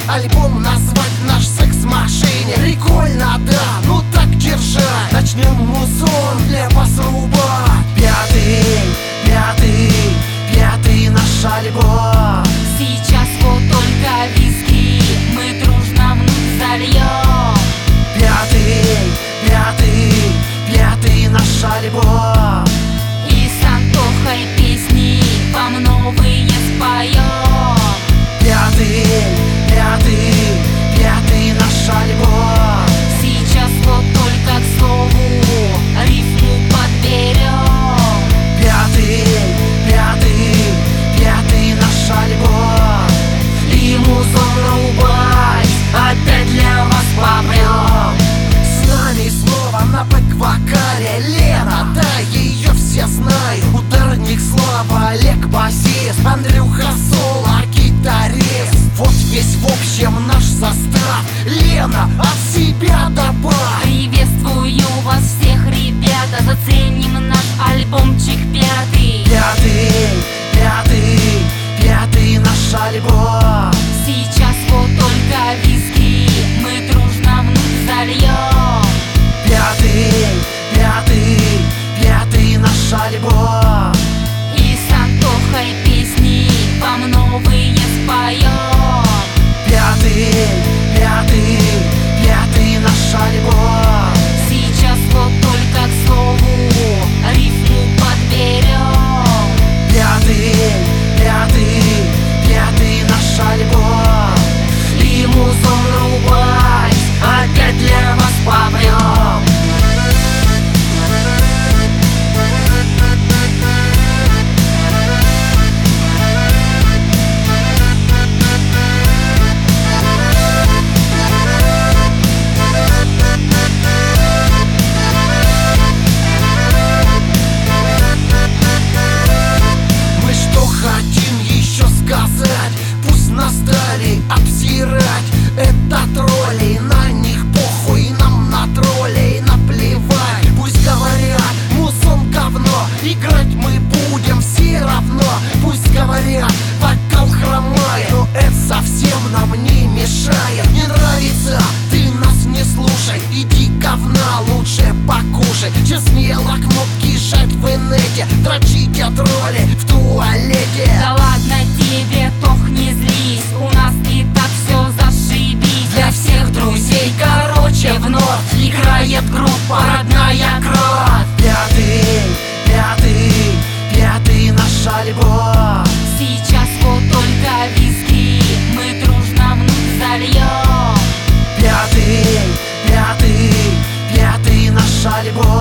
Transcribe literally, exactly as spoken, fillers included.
альбом назвать наш секс в машине. Прикольно, да, ну так держать. Начнем музон для посруба. Пятый, пятый, пятый наш альбом. Сейчас вот только виски мы дружно внутрь зальем. Пятый, пятый, пятый наш альбом. И с Антохой песни вам новые споем. Пятый, пятый, пятый наш альбом. Сейчас вот только к слову рифму подберем. Пятый, пятый, пятый наш альбом. И музон рубать опять для вас попрем. С нами снова на бэк-вокале Лена, да, ее все знают. Ударник Слава, Олег басист, Андрюха соло, гитарист. Вот весь в общем наш состав. Лена, от себя добавь. Приветствую вас всех, ребята, заценим наш альбомчик пятый. Пятый, пятый, пятый наш альбом. Сейчас вот только виски мы дружно внутрь зальем. Пятый, пятый, пятый наш альбом. И с Антохой песни вам новые споем. Пятый, пятый, пятый наш альбом. Сейчас вот только к слову рифму подберем. Пятый, пятый, пятый наш альбом. И музон рубать опять для вас попрем. Пусть нас стали обсирать, это тролли. На них похуй, нам на троллей наплевать. Пусть говорят, музон говно, играть мы будем все равно. Пусть говорят, вокал хромает, но это совсем нам не мешает. Не нравится, ты нас не слушай, иди говна лучше покушай. Че смело кнопки жать в инете, дрочите тролли в туалете. Да ладно тебе, Тох, не злись, у нас и так все зашибись. Для всех друзей, короче, вновь играет группа «Родная кровь». Пятый, пятый, пятый наш альбом. Сейчас вот только виски мы дружно внутрь зальем. Пятый, пятый, пятый наш альбом.